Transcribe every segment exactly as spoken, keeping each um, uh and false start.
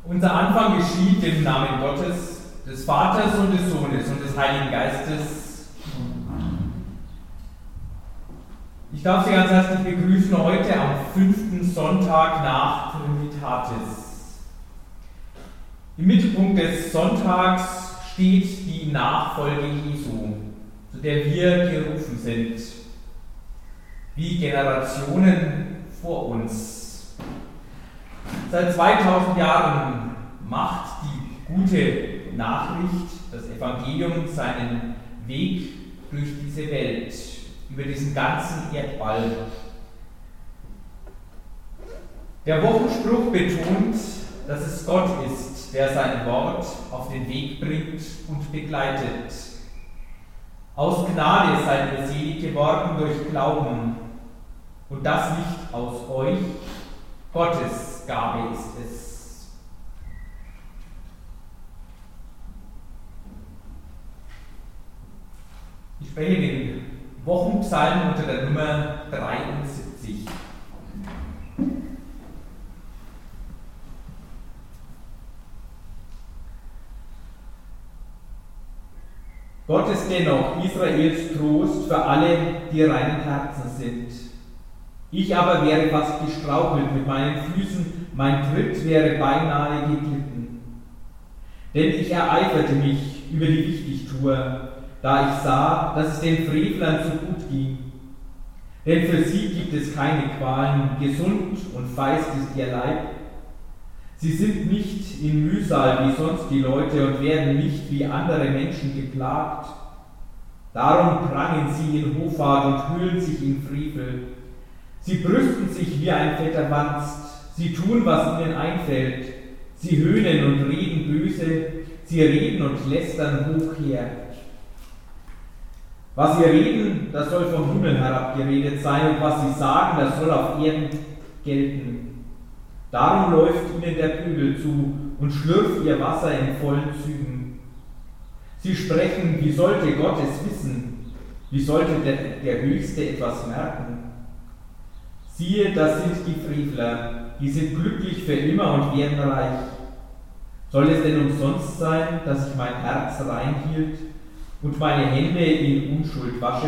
Unser Anfang geschieht im Namen Gottes, des Vaters und des Sohnes und des Heiligen Geistes. Ich darf Sie ganz herzlich begrüßen heute am fünften Sonntag nach Trinitatis. Im Mittelpunkt des Sonntags steht die Nachfolge Jesu, zu der wir gerufen sind, wie Generationen vor uns. Seit zweitausend Jahren macht die gute Nachricht, das Evangelium, seinen Weg durch diese Welt, über diesen ganzen Erdball. Der Wochenspruch betont, dass es Gott ist, der sein Wort auf den Weg bringt und begleitet. Aus Gnade seid ihr selig geworden durch Glauben, und das nicht aus euch, Gottes Gabe ist es. Ich spreche den Wochenpsalm unter der Nummer dreiundsiebzig. Gott ist dennoch Israels Trost für alle, die reinen Herzens sind. Ich aber wäre fast gestrauchelt mit meinen Füßen, mein Tritt wäre beinahe geglitten. Denn ich ereiferte mich über die Wichtigtuer, da ich sah, dass es den Frevlern so gut ging. Denn für sie gibt es keine Qualen, gesund und feist ist ihr Leib. Sie sind nicht in Mühsal wie sonst die Leute und werden nicht wie andere Menschen geplagt. Darum prangen sie in Hoffart und hüllen sich in Frevel. Sie brüsten sich wie ein fetter Wanst, sie tun, was ihnen einfällt. Sie höhnen und reden böse, sie reden und lästern hoch her. Was sie reden, das soll vom Himmel herabgeredet sein, und was sie sagen, das soll auf Erden gelten. Darum läuft ihnen der Pöbel zu und schlürft ihr Wasser in vollen Zügen. Sie sprechen, wie sollte Gott es wissen? Wie sollte der, der Höchste etwas merken? Siehe, das sind die Frevler, die sind glücklich für immer und werden reich. Soll es denn umsonst sein, dass ich mein Herz rein hielt und meine Hände in Unschuld wasche?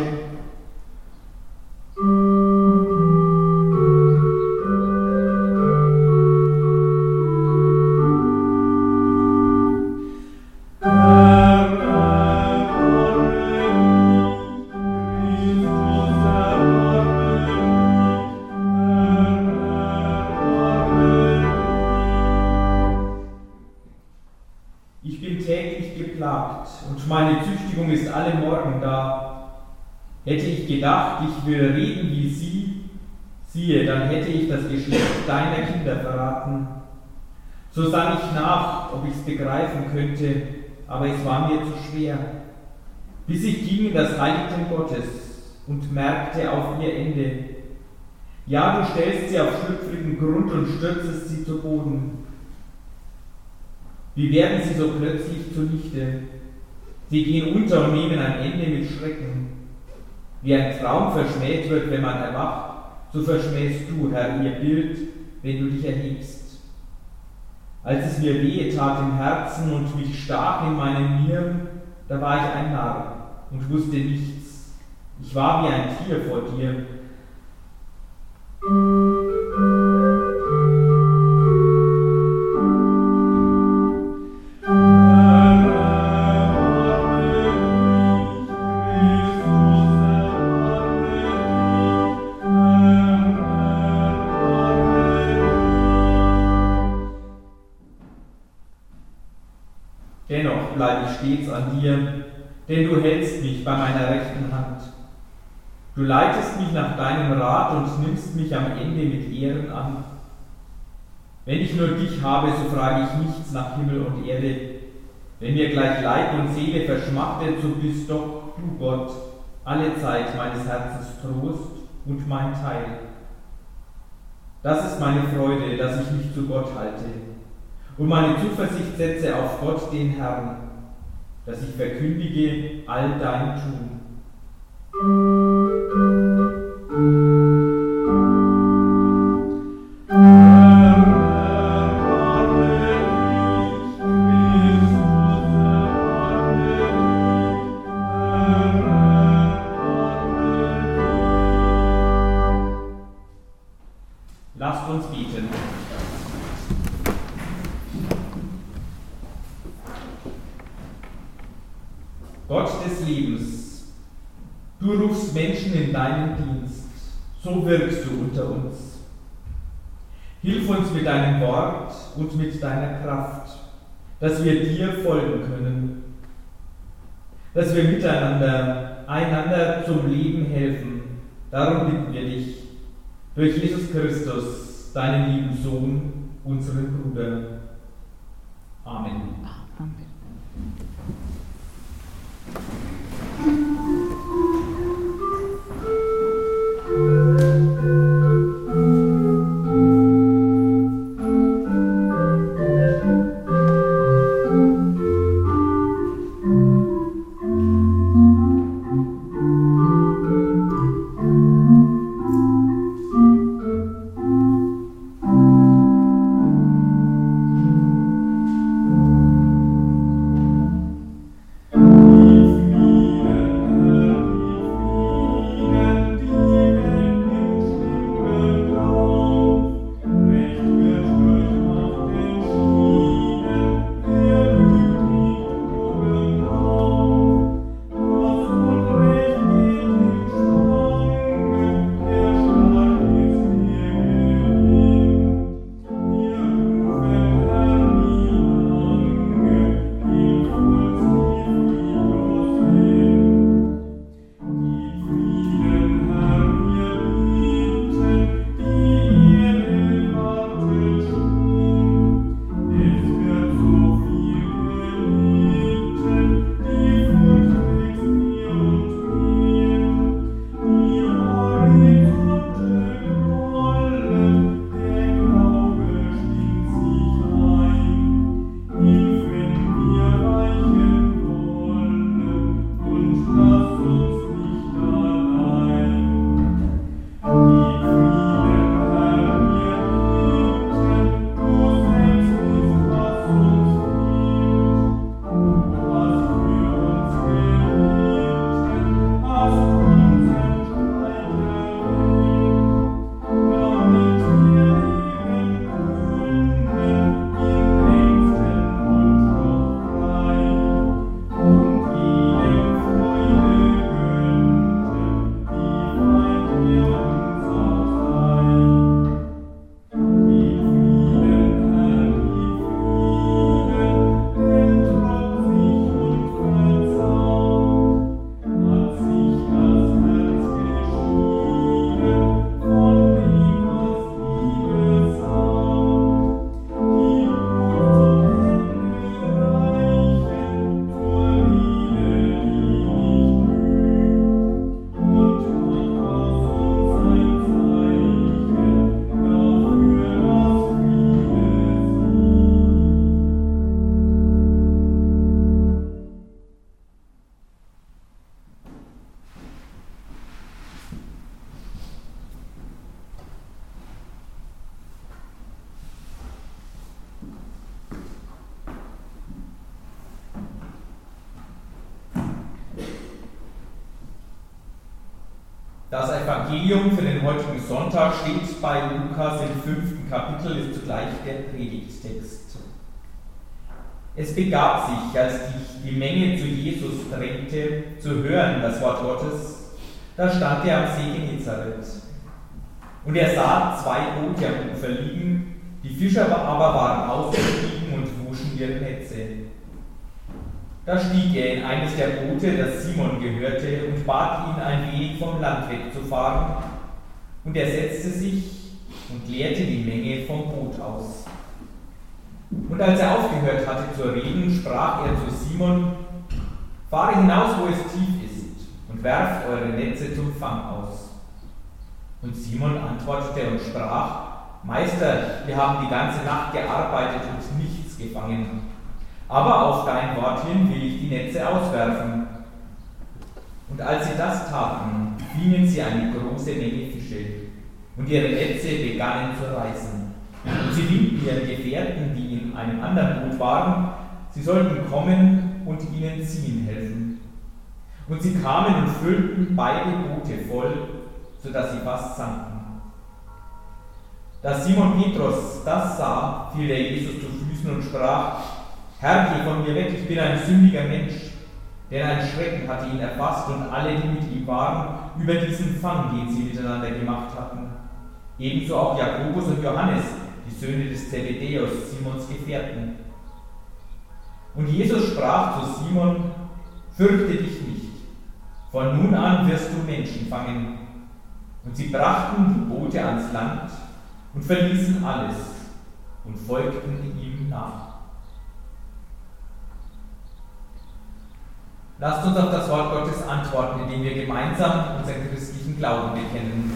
Und meine Züchtigung ist alle Morgen da. Hätte ich gedacht, ich will reden wie sie, siehe, dann hätte ich das Geschlecht deiner Kinder verraten. So sann ich nach, ob ich es begreifen könnte, aber es war mir zu schwer. Bis ich ging in das Heiligtum Gottes und merkte auf ihr Ende. Ja, du stellst sie auf schlüpfrigen Grund und stürzest sie zu Boden. Wie werden sie so plötzlich zunichte? Sie gehen unter und nehmen ein Ende mit Schrecken. Wie ein Traum verschmäht wird, wenn man erwacht, so verschmähst du, Herr, ihr Bild, wenn du dich erhebst. Als es mir wehe tat im Herzen und mich stach in meinen Nieren, da war ich ein Narr und wusste nichts. Ich war wie ein Tier vor dir. Dennoch bleibe ich stets an dir, denn du hältst mich bei meiner rechten Hand. Du leitest mich nach deinem Rat und nimmst mich am Ende mit Ehren an. Wenn ich nur dich habe, so frage ich nichts nach Himmel und Erde. Wenn mir gleich Leib und Seele verschmachtet, so bist doch du, Gott, alle Zeit meines Herzens Trost und mein Teil. Das ist meine Freude, dass ich mich zu Gott halte und meine Zuversicht setze auf Gott, den Herrn, dass ich verkündige all dein Tun. Herr, Gott des Lebens, du rufst Menschen in deinen Dienst, so wirkst du unter uns. Hilf uns mit deinem Wort und mit deiner Kraft, dass wir dir folgen können, dass wir miteinander, einander zum Leben helfen. Darum bitten wir dich, durch Jesus Christus, deinen lieben Sohn, unseren Bruder. Amen. Amen. Das Evangelium für den heutigen Sonntag steht bei Lukas im fünften Kapitel, ist zugleich der Predigttext. Es begab sich, als sich die Menge zu Jesus drängte, zu hören das Wort Gottes, da stand er am See Genezareth. Und er sah zwei Boote am Ufer liegen, die Fischer aber waren ausgestiegen und wuschen ihre Netze. Da stieg er in eines der Boote, das Simon gehörte, und bat ihn, ein wenig vom Land wegzufahren. Und er setzte sich und leerte die Menge vom Boot aus. Und als er aufgehört hatte zu reden, sprach er zu Simon: Fahre hinaus, wo es tief ist, und werft eure Netze zum Fang aus. Und Simon antwortete und sprach: Meister, wir haben die ganze Nacht gearbeitet und nichts gefangen. Aber auf dein Wort hin will ich die Netze auswerfen. Und als sie das taten, fingen sie eine große Menge Fische, und ihre Netze begannen zu reißen. Und sie winkten ihren Gefährten, die in einem anderen Boot waren, sie sollten kommen und ihnen ziehen helfen. Und sie kamen und füllten beide Boote voll, sodass sie fast sanken. Da Simon Petrus das sah, fiel er Jesus zu Füßen und sprach: Herr, geh von mir weg, ich bin ein sündiger Mensch. Denn ein Schrecken hatte ihn erfasst und alle, die mit ihm waren, über diesen Fang, den sie miteinander gemacht hatten. Ebenso auch Jakobus und Johannes, die Söhne des Zebedäus, Simons Gefährten. Und Jesus sprach zu Simon: Fürchte dich nicht, von nun an wirst du Menschen fangen. Und sie brachten die Boote ans Land und verließen alles und folgten ihm nach. Lasst uns auf das Wort Gottes antworten, indem wir gemeinsam unseren christlichen Glauben bekennen.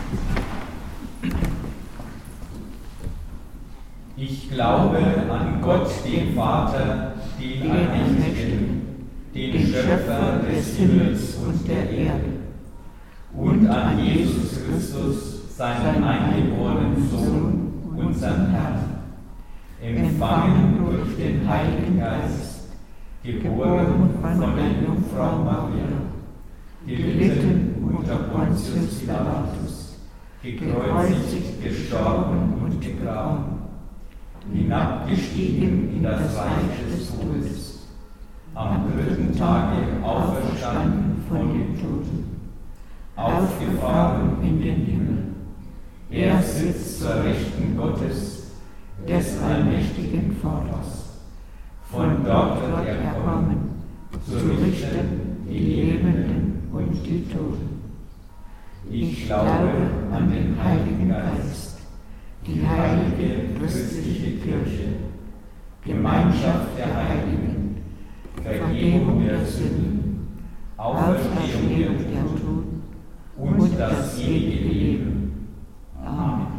Ich glaube an Gott, den Vater, den Allmächtigen, den Schöpfer des Himmels und der Erde, und an Jesus Christus, seinen eingeborenen Sohn, unseren Herrn, empfangen durch den Heiligen Geist, geboren von der Jungfrau Maria, gelitten unter Pontius Pilatus, gekreuzigt, gestorben und begraben, hinabgestiegen in das Reich des Todes, am dritten Tage auferstanden von den Toten, aufgefahren in den Himmel. Er sitzt zur Rechten Gottes, des allmächtigen Vaters. Von dort wird er kommen, zu richten die Lebenden und die Toten. Ich glaube an den Heiligen Geist, die heilige christliche Kirche, Gemeinschaft der Heiligen, Vergebung der Sünden, Auferstehung der Toten und das ewige Leben. Amen.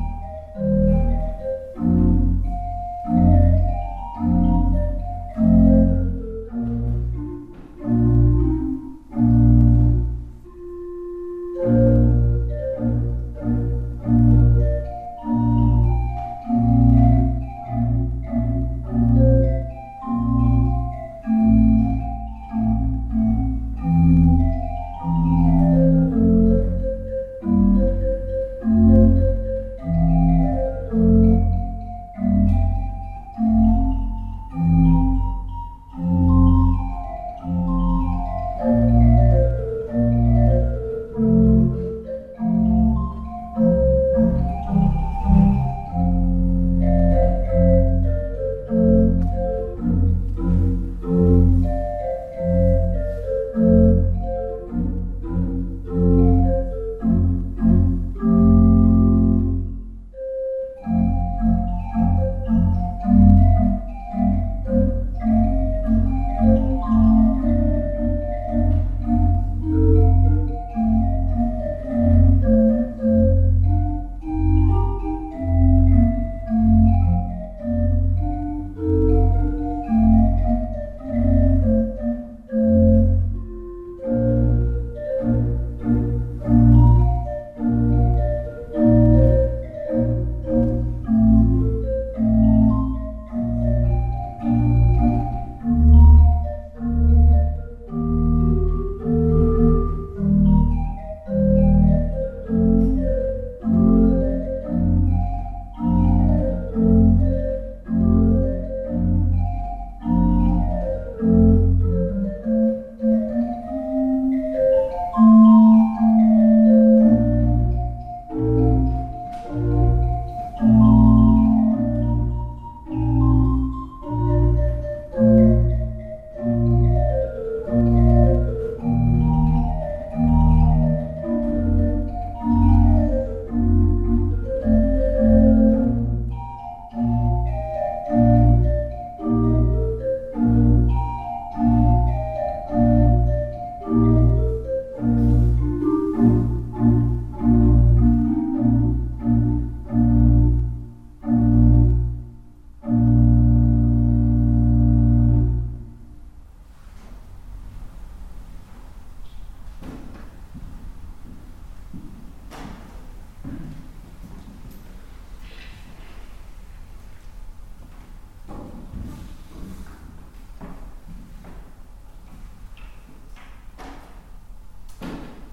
Thank you.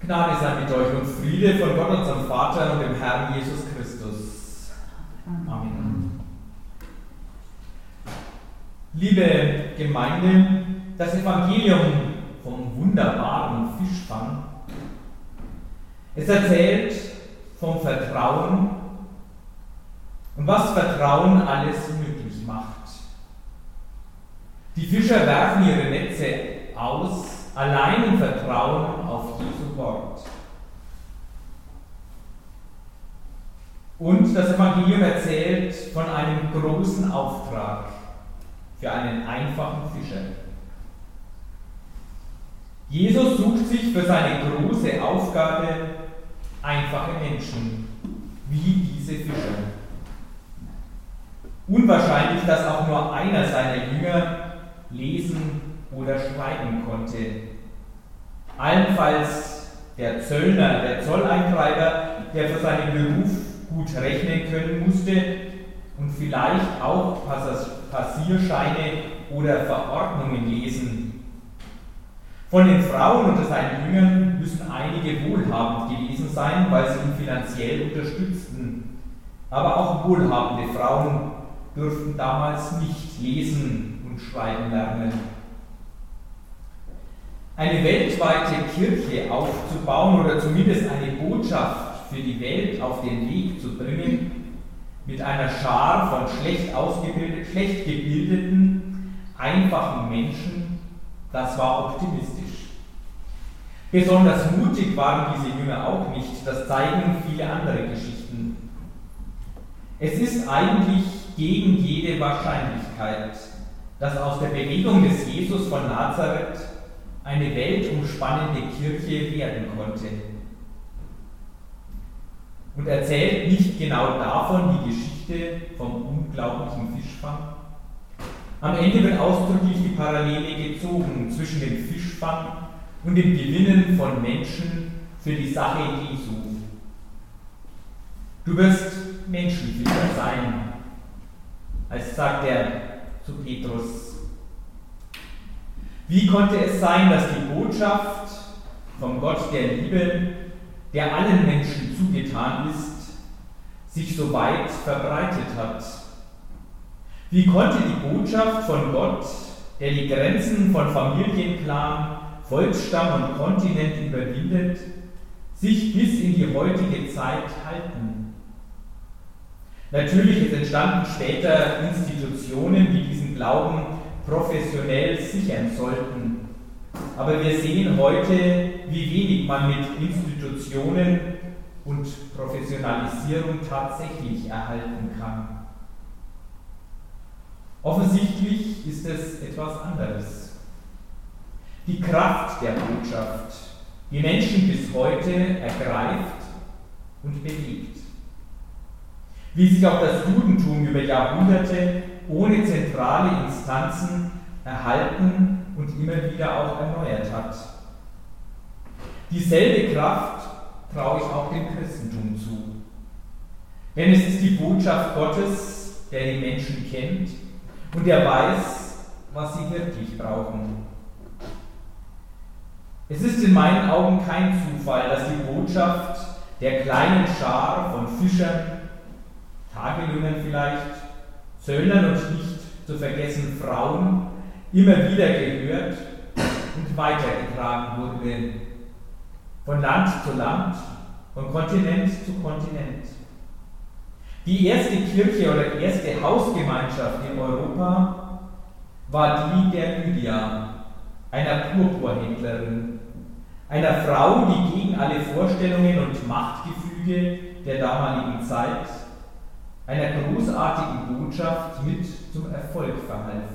Gnade sei mit euch und Friede von Gott, unserem Vater und dem Herrn Jesus Christus. Amen. Liebe Gemeinde, das Evangelium vom wunderbaren Fischfang, es erzählt vom Vertrauen und was Vertrauen alles möglich macht. Die Fischer werfen ihre Netze aus, allein im Vertrauen auf Jesu Wort. Und das Evangelium erzählt von einem großen Auftrag für einen einfachen Fischer. Jesus sucht sich für seine große Aufgabe einfache Menschen, wie diese Fischer. Unwahrscheinlich, dass auch nur einer seiner Jünger lesen oder schreiben konnte. Allenfalls der Zöllner, der Zolleintreiber, der für seinen Beruf gut rechnen können musste und vielleicht auch Passierscheine oder Verordnungen lesen. Von den Frauen unter seinen Jüngern müssen einige wohlhabend gewesen sein, weil sie ihn finanziell unterstützten. Aber auch wohlhabende Frauen durften damals nicht lesen und schreiben lernen. Eine weltweite Kirche aufzubauen oder zumindest eine Botschaft für die Welt auf den Weg zu bringen, mit einer Schar von schlecht ausgebildeten, schlecht gebildeten, einfachen Menschen, das war optimistisch. Besonders mutig waren diese Jünger auch nicht, das zeigen viele andere Geschichten. Es ist eigentlich gegen jede Wahrscheinlichkeit, dass aus der Bewegung des Jesus von Nazareth eine weltumspannende Kirche werden konnte. Und erzählt nicht genau davon die Geschichte vom unglaublichen Fischfang? Am Ende wird ausdrücklich die Parallele gezogen zwischen dem Fischfang und dem Gewinnen von Menschen für die Sache Jesu. Du wirst Menschenfischer sein, als sagt er zu Petrus. Wie konnte es sein, dass die Botschaft vom Gott der Liebe, der allen Menschen zugetan ist, sich so weit verbreitet hat? Wie konnte die Botschaft von Gott, der die Grenzen von Familienclan, Volksstamm und Kontinent überwindet, sich bis in die heutige Zeit halten? Natürlich, es entstanden später Institutionen, die diesen Glauben professionell sichern sollten. Aber wir sehen heute, wie wenig man mit Institutionen und Professionalisierung tatsächlich erhalten kann. Offensichtlich ist es etwas anderes. Die Kraft der Botschaft, die Menschen bis heute ergreift und bewegt. Wie sich auch das Judentum über Jahrhunderte ohne zentrale Instanzen erhalten und immer wieder auch erneuert hat. Dieselbe Kraft traue ich auch dem Christentum zu. Denn es ist die Botschaft Gottes, der die Menschen kennt und der weiß, was sie wirklich brauchen. Es ist in meinen Augen kein Zufall, dass die Botschaft der kleinen Schar von Fischern, Tagelöhnern vielleicht, Zöllnern und nicht zu vergessen Frauen immer wieder gehört und weitergetragen wurde. Von Land zu Land, von Kontinent zu Kontinent. Die erste Kirche oder erste Hausgemeinschaft in Europa war die der Lydia, einer Purpurhändlerin, einer Frau, die gegen alle Vorstellungen und Machtgefüge der damaligen Zeit einer großartigen Botschaft mit zum Erfolg verhalf.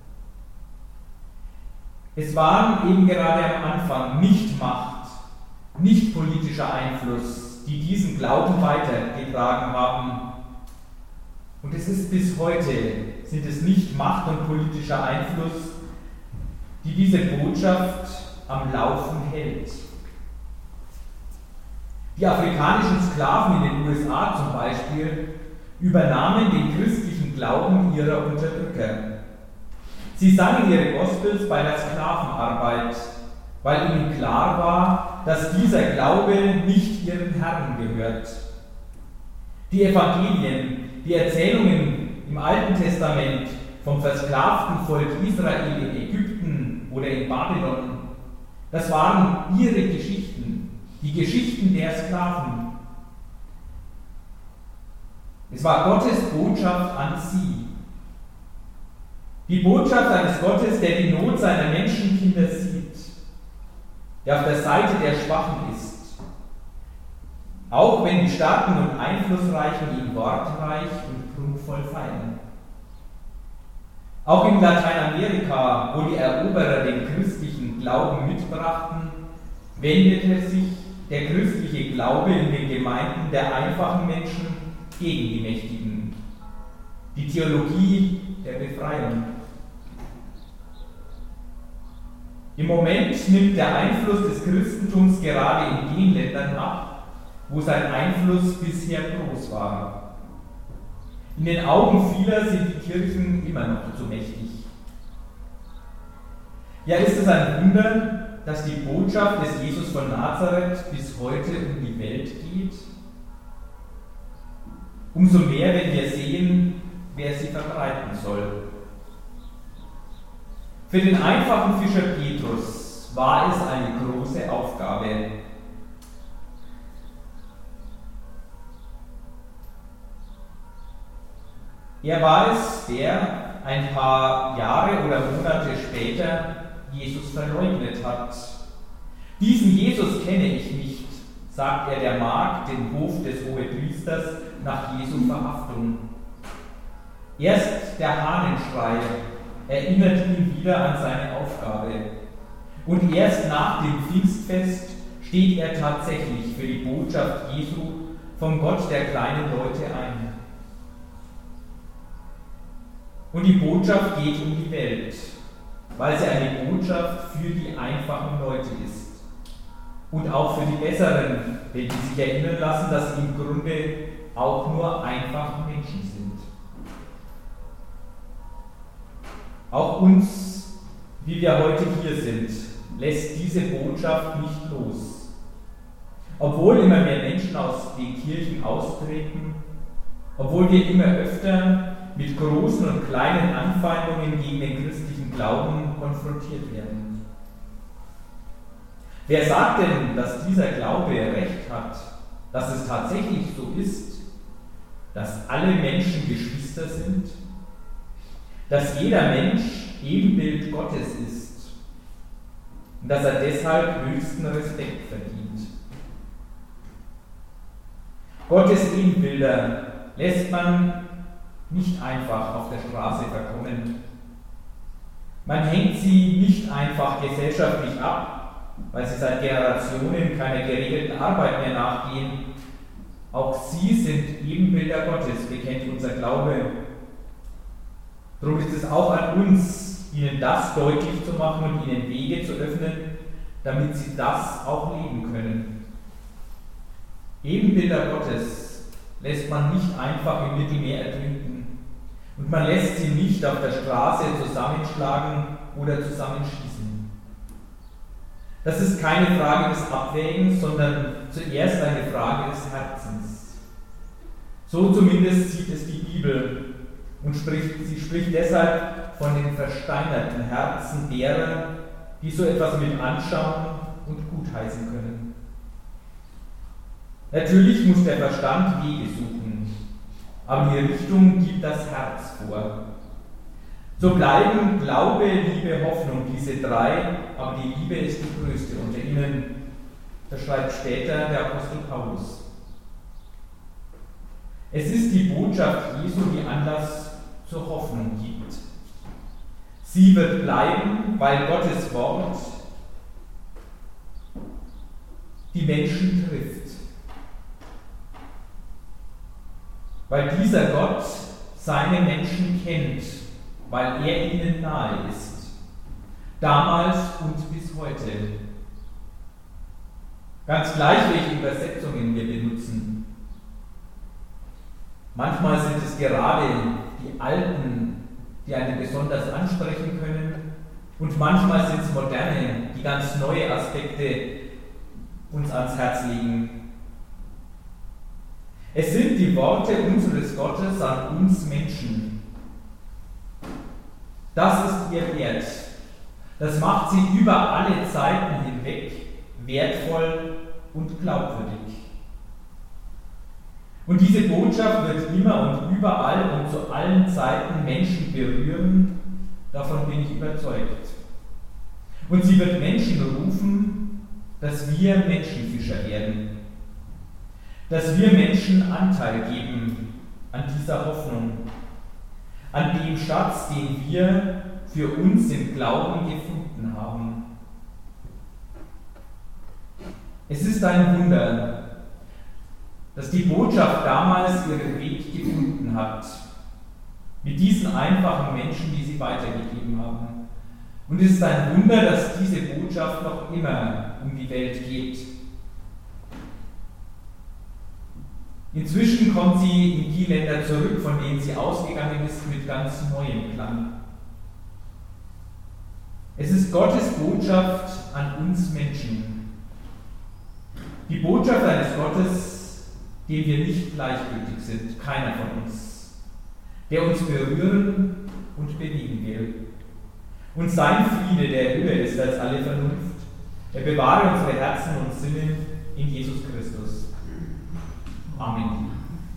Es waren eben gerade am Anfang nicht Macht, nicht politischer Einfluss, die diesen Glauben weitergetragen haben. Und es ist bis heute, sind es nicht Macht und politischer Einfluss, die diese Botschaft am Laufen hält. Die afrikanischen Sklaven in den U S A zum Beispiel übernahmen den christlichen Glauben ihrer Unterdrücker. Sie sangen ihre Gospels bei der Sklavenarbeit, weil ihnen klar war, dass dieser Glaube nicht ihren Herren gehört. Die Evangelien, die Erzählungen im Alten Testament vom versklavten Volk Israel in Ägypten oder in Babylon, das waren ihre Geschichten, die Geschichten der Sklaven. Es war Gottes Botschaft an sie. Die Botschaft eines Gottes, der die Not seiner Menschenkinder sieht, der auf der Seite der Schwachen ist, auch wenn die Starken und Einflussreichen ihn wortreich und prunkvoll feiern. Auch in Lateinamerika, wo die Eroberer den christlichen Glauben mitbrachten, wendete sich der christliche Glaube in den Gemeinden der einfachen Menschen gegen die Mächtigen. Die Theologie der Befreiung. Im Moment nimmt der Einfluss des Christentums gerade in den Ländern ab, wo sein Einfluss bisher groß war. In den Augen vieler sind die Kirchen immer noch zu mächtig. Ja, ist es ein Wunder, dass die Botschaft des Jesus von Nazareth bis heute um die Welt geht? Umso mehr, wenn wir sehen, wer sie verbreiten soll. Für den einfachen Fischer Petrus war es eine große Aufgabe. Er war es, der ein paar Jahre oder Monate später Jesus verleugnet hat. Diesen Jesus kenne ich nicht, sagt er der Magd im Hof des Hohepriesters nach Jesu Verhaftung. Erst der Hahnenschrei erinnert ihn wieder an seine Aufgabe. Und erst nach dem Pfingstfest steht er tatsächlich für die Botschaft Jesu vom Gott der kleinen Leute ein. Und die Botschaft geht um die Welt, weil sie eine Botschaft für die einfachen Leute ist. Und auch für die Besseren, wenn die sich erinnern lassen, dass sie im Grunde auch nur einfache Menschen sind. Auch uns, wie wir heute hier sind, lässt diese Botschaft nicht los. Obwohl immer mehr Menschen aus den Kirchen austreten, obwohl wir immer öfter mit großen und kleinen Anfeindungen gegen den christlichen Glauben konfrontiert werden. Wer sagt denn, dass dieser Glaube recht hat, dass es tatsächlich so ist, dass alle Menschen Geschwister sind, dass jeder Mensch Ebenbild Gottes ist und dass er deshalb höchsten Respekt verdient? Gottes Ebenbilder lässt man nicht einfach auf der Straße verkommen. Man hängt sie nicht einfach gesellschaftlich ab, weil sie seit Generationen keiner geregelten Arbeit mehr nachgehen. Auch sie sind Ebenbilder Gottes, bekennt unser Glaube. Darum ist es auch an uns, ihnen das deutlich zu machen und ihnen Wege zu öffnen, damit sie das auch leben können. Ebenbilder Gottes lässt man nicht einfach im Mittelmeer ertrinken. Und man lässt sie nicht auf der Straße zusammenschlagen oder zusammenschießen. Das ist keine Frage des Abwägens, sondern zuerst eine Frage des Herzens. So zumindest sieht es die Bibel und spricht, sie spricht deshalb von den versteinerten Herzen derer, die so etwas mit anschauen und gutheißen können. Natürlich muss der Verstand Wege suchen, aber die Richtung gibt das Herz vor. So bleiben Glaube, Liebe, Hoffnung diese drei, aber die Liebe ist die größte unter ihnen. Das schreibt später der Apostel Paulus. Es ist die Botschaft Jesu, die Anlass zur Hoffnung gibt. Sie wird bleiben, weil Gottes Wort die Menschen trifft. Weil dieser Gott seine Menschen kennt, weil er ihnen nahe ist. Damals und bis heute. Ganz gleich, welche Übersetzungen wir benutzen. Manchmal sind es gerade die alten, die einen besonders ansprechen können, und manchmal sind es moderne, die ganz neue Aspekte uns ans Herz legen. Es sind die Worte unseres Gottes an uns Menschen. Das ist ihr Wert. Das macht sie über alle Zeiten hinweg wertvoll und glaubwürdig. Und diese Botschaft wird immer und überall und zu allen Zeiten Menschen berühren, davon bin ich überzeugt. Und sie wird Menschen rufen, dass wir Menschenfischer werden, dass wir Menschen Anteil geben an dieser Hoffnung, an dem Schatz, den wir für uns im Glauben gefunden haben. Es ist ein Wunder, dass die Botschaft damals ihren Weg gefunden hat, mit diesen einfachen Menschen, die sie weitergegeben haben. Und es ist ein Wunder, dass diese Botschaft noch immer um die Welt geht. Inzwischen kommt sie in die Länder zurück, von denen sie ausgegangen ist, mit ganz neuem Klang. Es ist Gottes Botschaft an uns Menschen. Die Botschaft eines Gottes, dem wir nicht gleichgültig sind, keiner von uns, der uns berühren und bewegen will. Und sein Friede, der höher ist als alle Vernunft, er bewahre unsere Herzen und Sinne in Jesus Christus. Amen.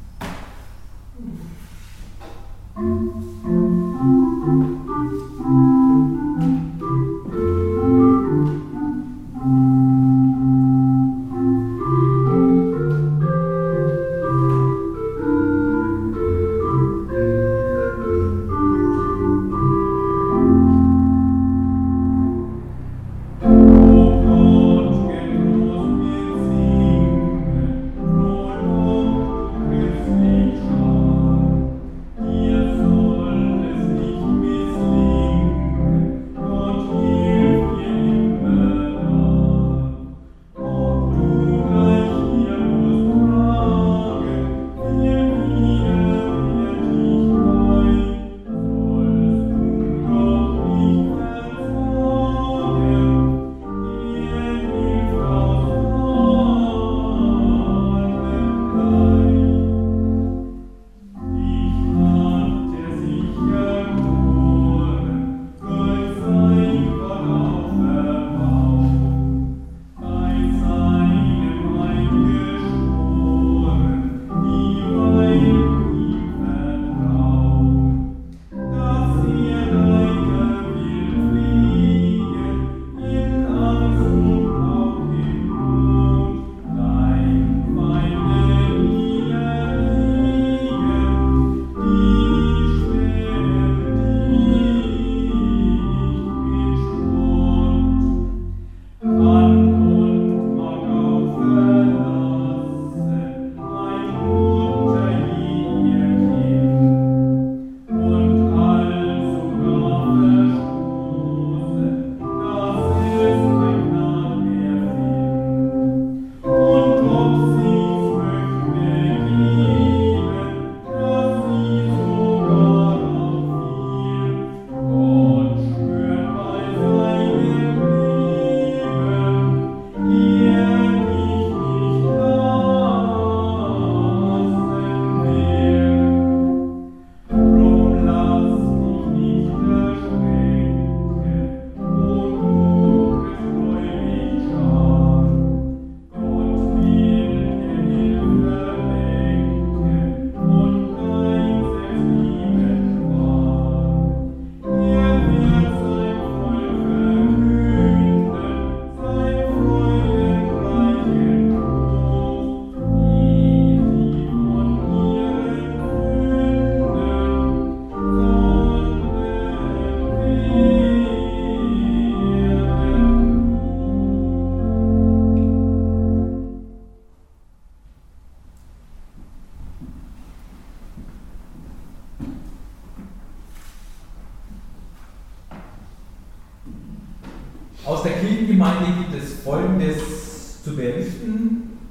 Aus der Kirchengemeinde gibt es Folgendes zu berichten.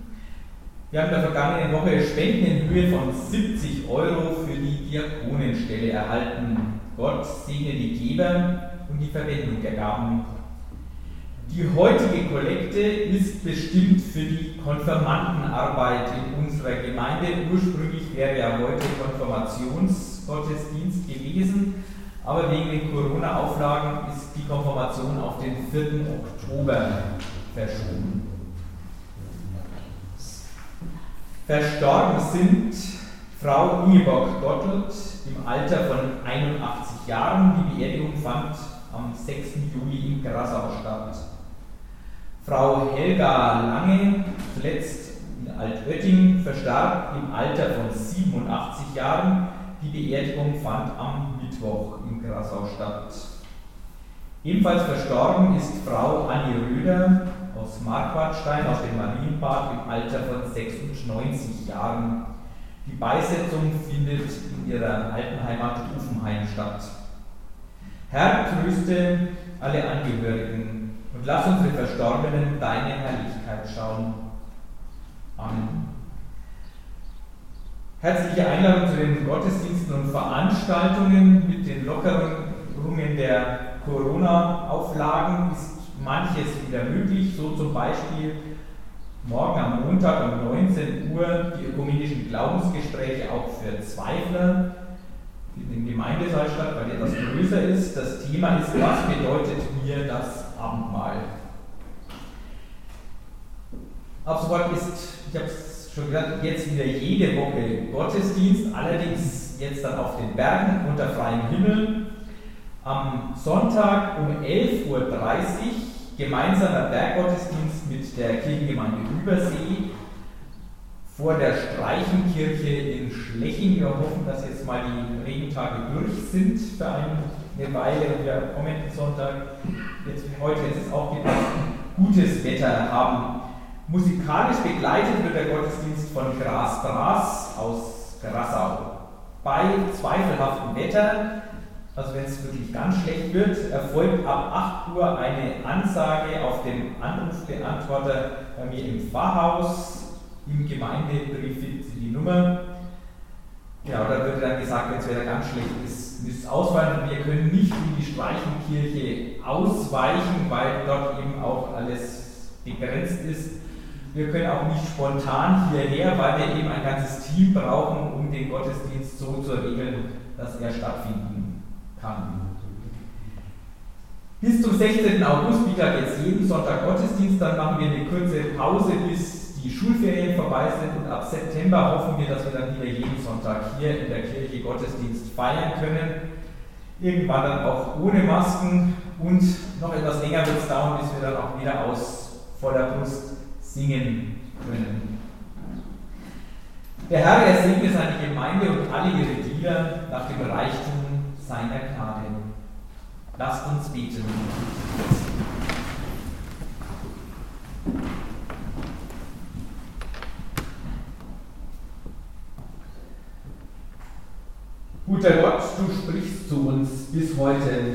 Wir haben in der vergangenen Woche Spenden in Höhe von siebzig Euro für die Diakonenstelle erhalten. Gott segne die Geber und die Verwendung der Gaben. Die heutige Kollekte ist bestimmt für die Konfirmandenarbeit in unserer Gemeinde. Ursprünglich wäre ja heute Konfirmationsgottesdienst gewesen, aber wegen den Corona-Auflagen ist die Konfirmation auf den vierten Oktober verschoben. Verstorben sind Frau Ingeborg Gottelt im Alter von einundachtzig Jahren. Die Beerdigung fand am sechsten Juli in Grassau statt. Frau Helga Lange, zuletzt in Altötting, verstarb im Alter von siebenundachtzig Jahren. Die Beerdigung fand am Mittwoch in Grassau statt. Ebenfalls verstorben ist Frau Annie Röder aus Marquardstein, aus dem Marienbad, im Alter von sechsundneunzig Jahren. Die Beisetzung findet in ihrer alten Heimat Uffenheim statt. Herr, tröste alle Angehörigen und lass unsere Verstorbenen deine Herrlichkeit schauen. Amen. Herzliche Einladung zu den Gottesdiensten und Veranstaltungen. Mit den Lockerungen der Corona-Auflagen ist manches wieder möglich, so zum Beispiel morgen am Montag um neunzehn Uhr die ökumenischen Glaubensgespräche auch für Zweifler in dem Gemeindesaal statt, weil etwas größer ist. Das Thema ist, was bedeutet mir das Abendmahl? Ab sofort ist, ich habe es schon gesagt, jetzt wieder jede Woche Gottesdienst, allerdings jetzt dann auf den Bergen unter freiem Himmel. Am Sonntag um elf Uhr dreißig gemeinsamer Berggottesdienst mit der Kirchengemeinde Übersee vor der Streichenkirche in Schleching. Wir hoffen, dass jetzt mal die Regentage durch sind für eine Weile und wir am kommenden Sonntag, jetzt heute jetzt ist auch wieder gutes Wetter haben. Musikalisch begleitet wird der Gottesdienst von Gras Bras aus Grassau. Bei zweifelhaftem Wetter, also wenn es wirklich ganz schlecht wird, erfolgt ab acht Uhr eine Ansage auf dem Anrufbeantworter bei mir im Pfarrhaus. Im Gemeindebrief findet Sie die Nummer. Ja, da wird dann gesagt, wenn es wieder ganz schlecht ist, müsst es ausfallen. Wir können nicht in die Streichenkirche ausweichen, weil dort eben auch alles begrenzt ist. Wir können auch nicht spontan hierher, weil wir eben ein ganzes Team brauchen, um den Gottesdienst so zu regeln, dass er stattfinden kann. Bis zum sechzehnten August bietet jetzt jeden Sonntag Gottesdienst, dann machen wir eine kurze Pause, bis die Schulferien vorbei sind und ab September hoffen wir, dass wir dann wieder jeden Sonntag hier in der Kirche Gottesdienst feiern können. Irgendwann dann auch ohne Masken und noch etwas länger wird es dauern, bis wir dann auch wieder aus voller Brust singen können. Der Herr, er segne seine Gemeinde und alle ihre Glieder nach dem Reichtum seiner Gnade. Lasst uns beten. Guter Gott, du sprichst zu uns bis heute.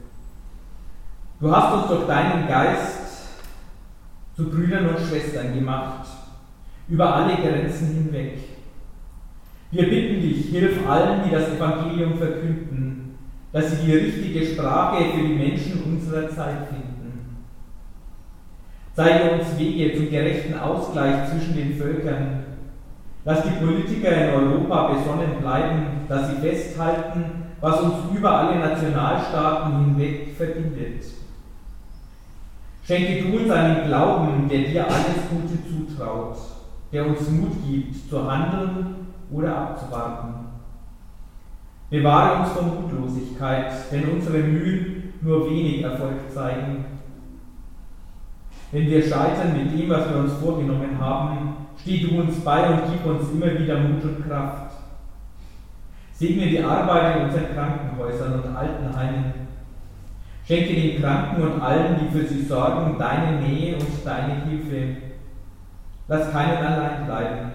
Du hast uns durch deinen Geist zu Brüdern und Schwestern gemacht, über alle Grenzen hinweg. Wir bitten dich, hilf allen, die das Evangelium verkünden, dass sie die richtige Sprache für die Menschen unserer Zeit finden. Zeige uns Wege zum gerechten Ausgleich zwischen den Völkern. Lass die Politiker in Europa besonnen bleiben, dass sie festhalten, was uns über alle Nationalstaaten hinweg verbindet. Schenke du uns einen Glauben, der dir alles Gute zutraut, der uns Mut gibt, zu handeln oder abzuwarten. Bewahre uns vor Mutlosigkeit, wenn unsere Mühen nur wenig Erfolg zeigen. Wenn wir scheitern mit dem, was wir uns vorgenommen haben, steh du uns bei und gib uns immer wieder Mut und Kraft. Segne die Arbeit in unseren Krankenhäusern und Altenheimen. Schenke den Kranken und allen, die für sie sorgen, deine Nähe und deine Hilfe. Lass keinen allein bleiben.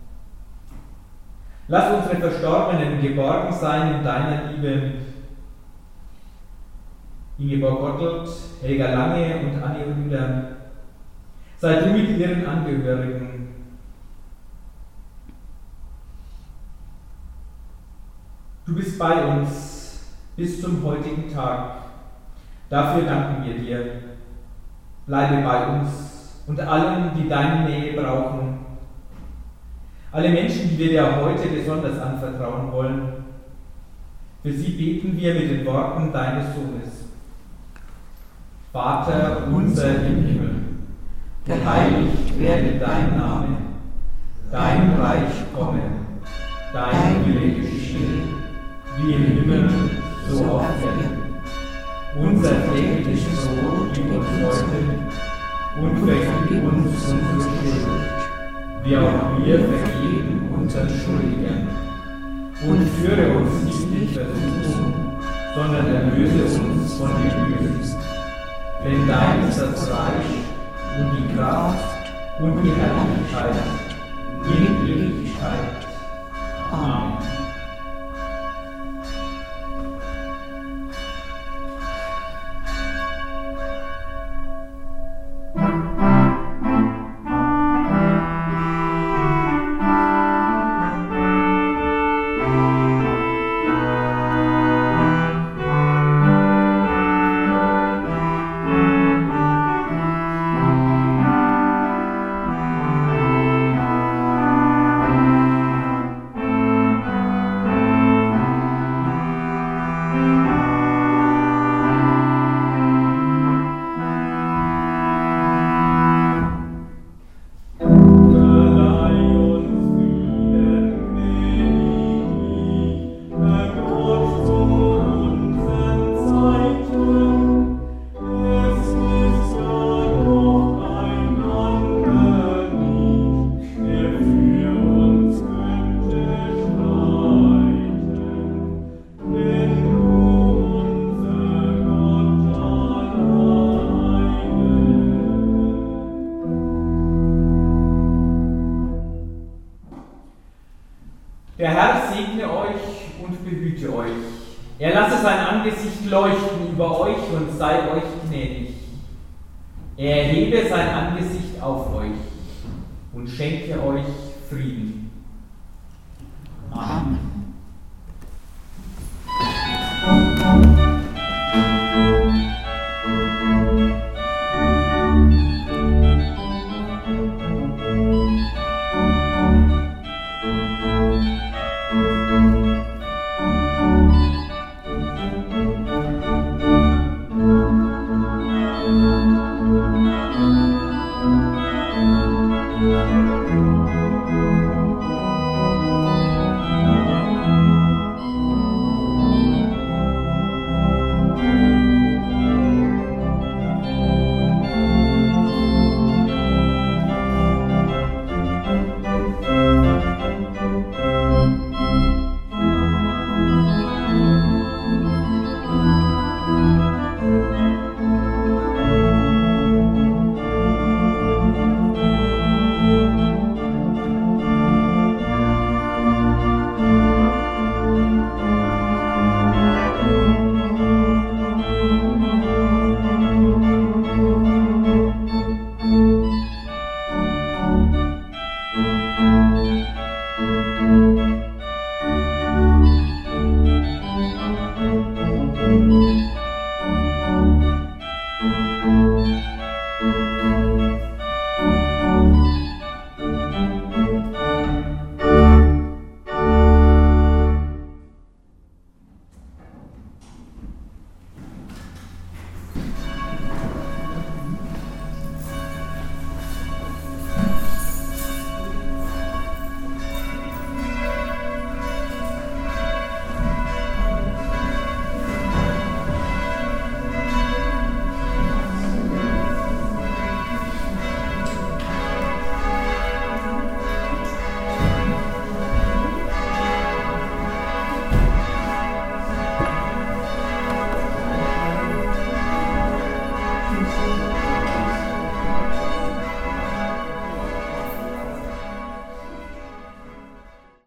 Lass unsere Verstorbenen geborgen sein in deiner Liebe. Ingeborg Gottelt, Helga Lange und Annie Rüder. Sei du mit ihren Angehörigen. Du bist bei uns bis zum heutigen Tag. Dafür danken wir dir. bleibe bei uns und allen, die deine Nähe brauchen. Alle Menschen, die wir dir heute besonders anvertrauen wollen, für sie beten wir mit den Worten deines Sohnes. Vater unser im Himmel, geheiligt werde dein Name, dein Reich komme, dein Wille geschehe, wie im Himmel, so auf Erden. Unser tägliches Brot gib uns heute und vergib uns unsere Schuld, wie auch wir vergeben unseren Schuldigern. Und führe uns nicht in Versuchung, sondern erlöse uns von dem Bösen. Denn dein ist das Reich und die Kraft und die Herrlichkeit in Ewigkeit. Amen. Der Herr segne euch und behüte euch. Er lasse sein Angesicht leuchten über euch und sei euch gnädig. Er erhebe sein Angesicht auf euch und schenke euch Frieden.